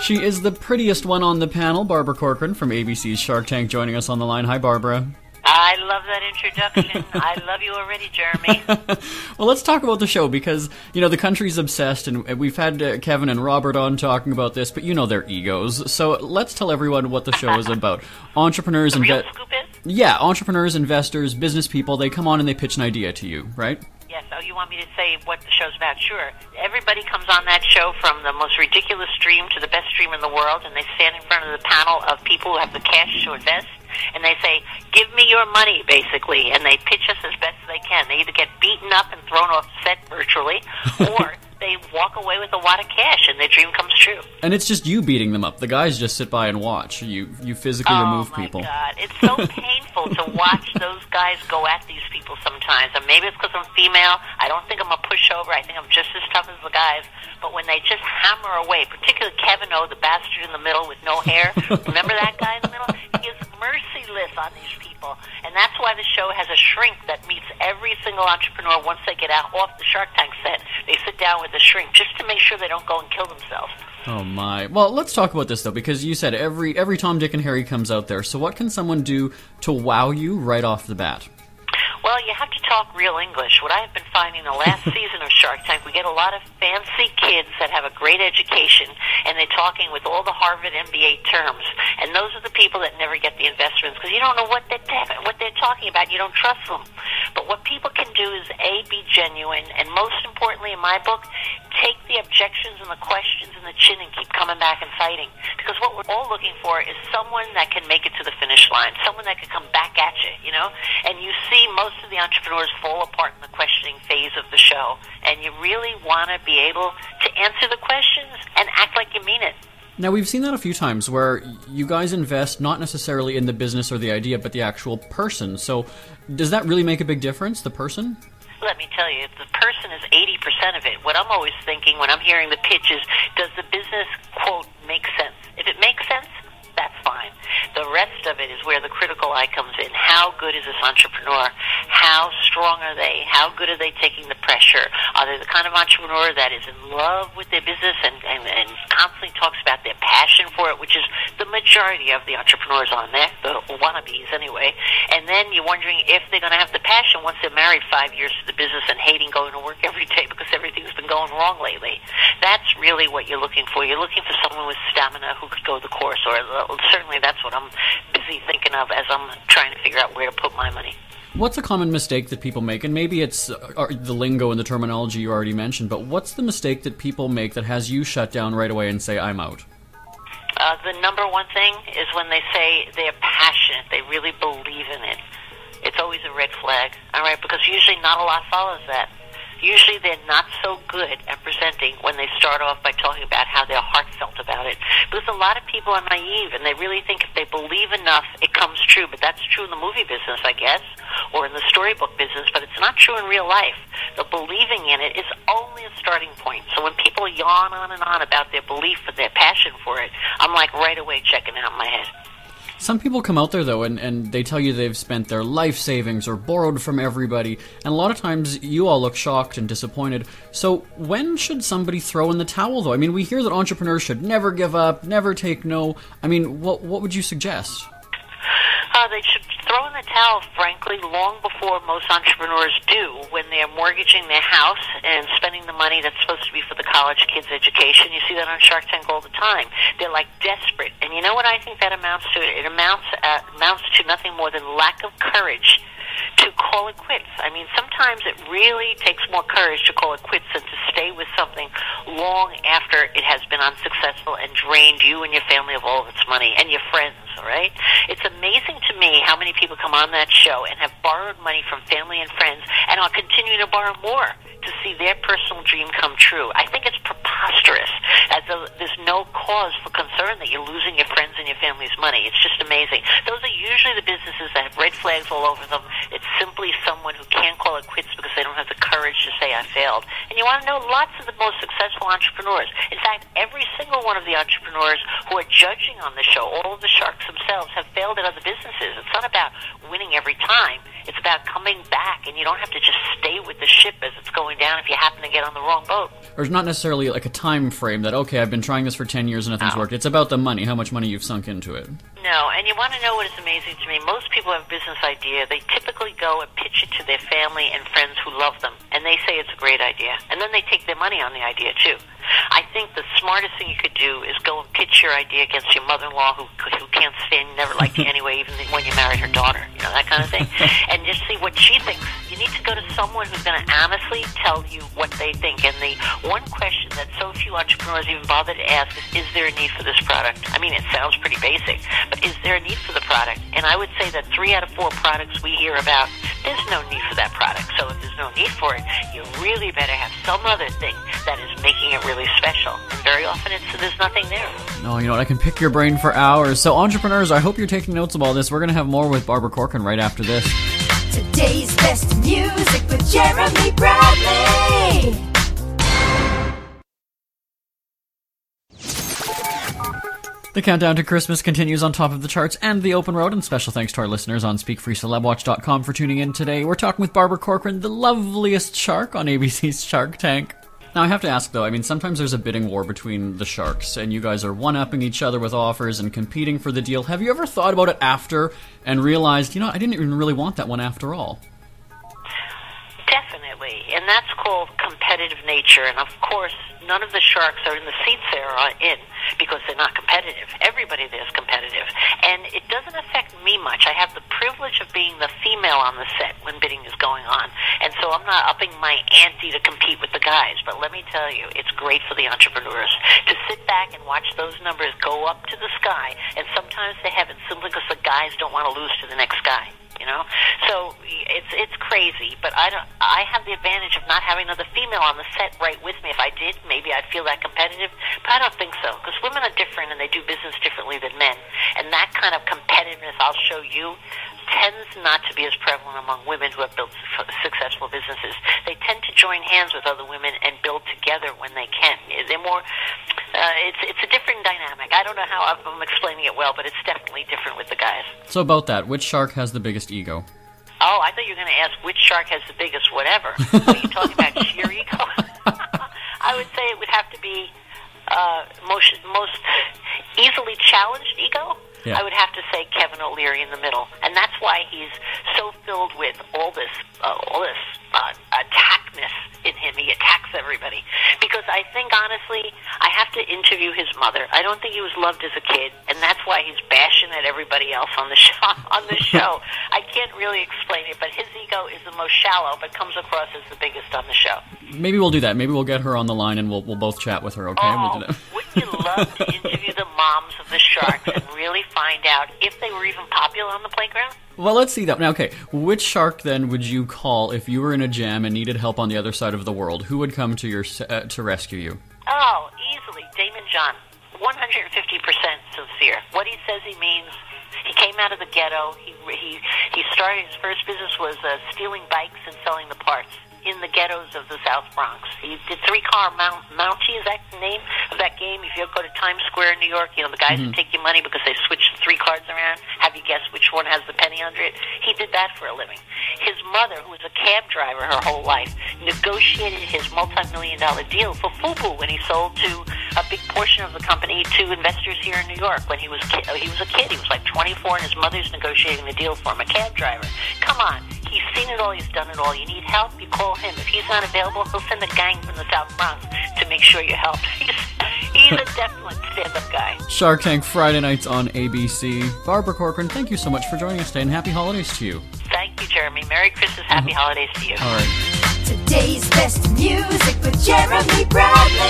She is the prettiest one on the panel, Barbara Corcoran from ABC's Shark Tank, joining us on the line. Hi, Barbara. I love that introduction. I love you already, Jeremy. Well, let's talk about the show because, the country's obsessed, and we've had Kevin and Robert on talking about this, but their egos. So let's tell everyone what the show is about. Entrepreneurs and... The real scoop is? Yeah, entrepreneurs, investors, business people, they come on and they pitch an idea to you, right? Yes. Oh, you want me to say what the show's about? Sure. Everybody comes on that show from the most ridiculous dream to the best dream in the world, and they stand in front of the panel of people who have the cash to invest, and they say, give me your money, basically, and they pitch us as best as they can. They either get beaten up and thrown off set virtually, or they walk away with a wad of cash, and their dream comes true. And it's just you beating them up. The guys just sit by and watch. You physically remove people. Oh, my God. It's so painful to watch those guys go at these people sometimes. And maybe it's because I'm female. I don't think I'm a pushover. I think I'm just as tough as the guys. But when they just hammer away, particularly Kevin O, the bastard in the middle with no hair. Remember that guy in the middle? He is merciless on these people. And that's why the show has a shrink that meets every single entrepreneur once they get out off the Shark Tank set. They sit down with the shrink just to make sure they don't go and kill themselves. Oh my. Well, let's talk about this though, because you said every Tom, Dick, and Harry comes out there. So what can someone do to wow you right off the bat? Well, you have to talk real English. What I have been finding the last season of Shark Tank, we get a lot of fancy kids that have a great education, and they're talking with all the Harvard MBA terms. And those are the people that never get the investments because you don't know what they're talking about. You don't trust them. But what people can do is, A, be genuine, and most importantly in my book, take the objections and the questions in the chin and keep coming back and fighting. Because what we're all looking for is someone that can make it to the finish line, someone that can come back at you, And you see most of the entrepreneurs fall apart in the questioning phase of the show. And you really want to be able to answer the questions and act like you mean it. Now, we've seen that a few times where you guys invest not necessarily in the business or the idea, but the actual person. So does that really make a big difference, the person? Let me tell you, the person is 80% of it. What I'm always thinking when I'm hearing the pitch is, does the business, quote, make sense? If it makes sense, that's fine. The rest of it is where the critical eye comes in. How good is this entrepreneur? How strong are they? How good are they taking the pressure? Are they the kind of entrepreneur that is in love with their business and constantly talks about their passion for it, which is the majority of the entrepreneurs on there, the wannabes anyway. And then you're wondering if they're going to have the passion once they're married 5 years to the business and hating going to work every day because everything's been going wrong lately. That's really what you're looking for. You're looking for someone with stamina who could go the course, or certainly that's what I'm busy thinking of as I'm trying to figure out where to put my money. What's a common mistake that people make? And maybe it's the lingo and the terminology you already mentioned, but what's the mistake that people make that has you shut down right away and say, I'm out? The number one thing is when they say they're passionate, they really believe in it. It's always a red flag, all right, because usually not a lot follows that. Usually they're not so good at presenting when they start off by talking about how their heart felt about it. Because a lot of people are naive, and they really think if they believe enough, it comes true. But that's true in the movie business, I guess, or in the storybook business, but it's not true in real life. The believing in it is only a starting point. So when people yawn on and on about their belief and their passion for it, I'm like right away checking out in my head. Some people come out there, though, and they tell you they've spent their life savings or borrowed from everybody, and a lot of times you all look shocked and disappointed. So when should somebody throw in the towel, though? I mean, we hear that entrepreneurs should never give up, never take no. I mean, what would you suggest? They should throw in the towel, frankly, long before most entrepreneurs do, when they're mortgaging their house and spending the money that's supposed to be for the college kids' education. You see that on Shark Tank all the time. They're like desperate. And you know what I think that amounts to? It amounts to nothing more than lack of courage to call it quits. I mean, sometimes it really takes more courage to call it quits than to stay with something long after it has been unsuccessful and drained you and your family of all of its money and your friends, all right? It's amazing to me how many people come on that show and have borrowed money from family and friends and are continuing to borrow more to see their personal dream come true. I think it's preposterous, as though there's no cause for concern that you're losing your friends and your family's money. It's just amazing. Those are usually the businesses that have red flags all over them. It's simply someone who can't call it quits because they don't have the courage to say, I failed. And you want to know lots of the most successful entrepreneurs. In fact, every single one of the entrepreneurs who who are judging on the show, all of the sharks themselves, have failed at other businesses. It's not about winning every time. It's about coming back, and you don't have to just stay with the ship as it's going down if you happen to get on the wrong boat. Or not necessarily like a time frame that, okay, I've been trying this for 10 years and nothing's worked. It's about the money, how much money you've sunk into it. No, and you want to know what is amazing to me? Most people have a business idea. They typically go and pitch it to their family and friends who love them, and they say it's a great idea. And then they take their money on the idea, too. I think the smartest thing you could do is go and pitch your idea against your mother-in-law who can't stand, never liked you anyway, even when you married her daughter, you know, that kind of thing, and just see what she thinks. You need to go to someone who's going to honestly tell you what they think. And the one question that so few entrepreneurs even bother to ask is there a need for this product? I mean, it sounds pretty basic, but is there a need for the product? And I would say that 3 out of 4 products we hear about, there's no need for that product. So if there's no need for it, you really better have some other thing that is making it really special. And very often there's nothing there. Oh, you know what? I can pick your brain for hours. So entrepreneurs, I hope you're taking notes of all this. We're going to have more with Barbara Corcoran right after this. Today's best music with Jeremy Bradley. The countdown to Christmas continues on top of the charts and the open road, and special thanks to our listeners on SpeakFreeCelebWatch.com for tuning in today. We're talking with Barbara Corcoran, the loveliest shark on ABC's Shark Tank. Now, I have to ask, though, I mean, sometimes there's a bidding war between the sharks, and you guys are one-upping each other with offers and competing for the deal. Have you ever thought about it after and realized, you know, I didn't even really want that one after all? Definitely, and that's called competitive nature. And of course, none of the sharks are in the seats they're in because they're not competitive. Everybody there is competitive, and it doesn't affect me much. I have the privilege of being the female on the set when bidding is going on, and so I'm not upping my ante to compete with the guys. But let me tell you, it's great for the entrepreneurs to sit back and watch those numbers go up to the sky, and sometimes to heaven, simply because the guys don't want to lose to the next guy. You know, so it's crazy, but I have the advantage of not having another female on the set right with me. If I did, maybe I'd feel that competitive, but I don't think so, because women are different and they do business differently than men, and that kind of competitiveness, I'll show you, tends not to be as prevalent among women who have built successful businesses. They tend to join hands with other women and build together when they can. They're more, it's a different dynamic. I don't know how I'm explaining it well, but it's definitely different with the guys. So about that, which shark has the biggest ego? Oh, I thought you were going to ask which shark has the biggest whatever. Are you talking about sheer ego? I would say it would have to be most easily challenged ego. Yeah. I would have to say Kevin O'Leary in the middle, and that's why he's so filled with all this attackness in him. He attacks everybody because I think, honestly, I have to interview his mother. I don't think he was loved as a kid, and that's why he's bashing at everybody else on the show. I can't really explain it, but his ego is the most shallow, but comes across as the biggest on the show. Maybe we'll do that. Maybe we'll get her on the line, and we'll both chat with her. Okay? Oh, we'll do that. Wouldn't you love to interview the moms of the sharks and really find out if they were even popular on the playground? Well, let's see that. Now, okay, which shark then would you call if you were in a jam and needed help on the other side of the world? Who would come to your to rescue you? Oh, easily, Damon John. 150% sincere. What he says he means. He came out of the ghetto. He started, his first business was stealing bikes and selling the parts in the ghettos of the South Bronx. He did three-car Mountie, is that the name of that game? If you go to Times Square in New York, you know, the guys who take your money because they switch 3 cards around, have you guess which one has the penny under it? He did that for a living. His mother, who was a cab driver her whole life, negotiated his multi-million-dollar deal for FUBU when he sold to a big portion of the company to investors here in New York when he was a kid. He was like 24, and his mother's negotiating the deal for him, a cab driver. Come on. He's seen it all. He's done it all. You need help, you call him. If he's not available, he'll send a gang from the South Bronx to make sure you help. He's a definite stand-up guy. Shark Tank Friday nights on ABC. Barbara Corcoran, thank you so much for joining us today, and happy holidays to you. Thank you, Jeremy. Merry Christmas. Happy holidays to you. All right. Today's best music with Jeremy Bradley.